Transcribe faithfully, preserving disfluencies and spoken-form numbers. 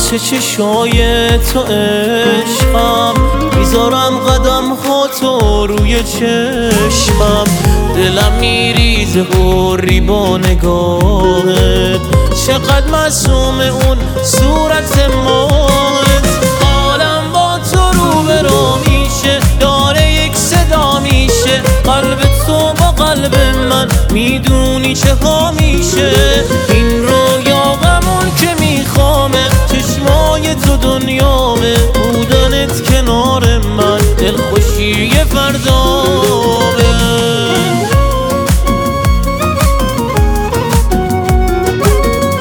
پیش چشای تو عشقم، میذارم قدم ها تو روی چشمم. دلم میریزه غوری با نگاهت، چقدر معصوم اون صورت ماهت. عالم با تو رو به رو میشه، داره یک صدا میشه. قلب تو با قلب من میدونی چه ها میشه. این